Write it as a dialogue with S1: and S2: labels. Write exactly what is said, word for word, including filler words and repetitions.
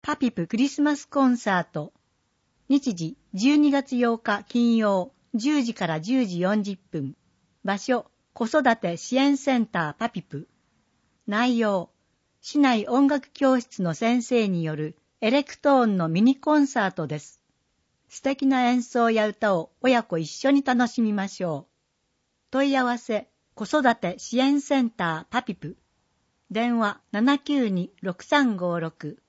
S1: パピプクリスマスコンサート。日時じゅうにがつようか金曜じゅうじからじゅうじよんじゅっぷん。場所、子育て支援センターパピプ。内容、市内音楽教室の先生によるエレクトーンのミニコンサートです。素敵な演奏や歌を親子一緒に楽しみましょう。問い合わせ、子育て支援センターパピプ。電話 ななきゅうに ろくさんごろく